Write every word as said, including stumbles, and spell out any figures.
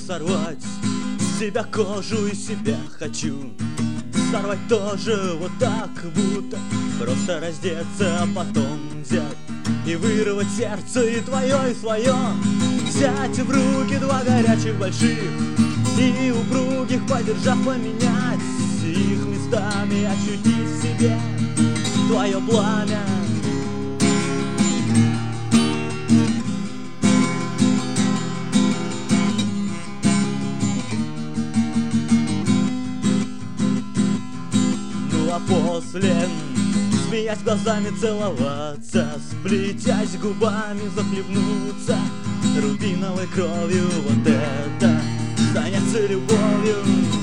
сорвать с себя кожу и себя хочу сорвать тоже вот так, будто просто раздеться, а потом взять и вырвать сердце и твое, и свое. Взять в руки два горячих больших и упругих, подержав, поменять их местами, ощутить в себе твое пламя. Ну а после, смеясь глазами, целоваться, сплетясь губами, захлебнуться рубиновой кровью. Вот это заняться любовью.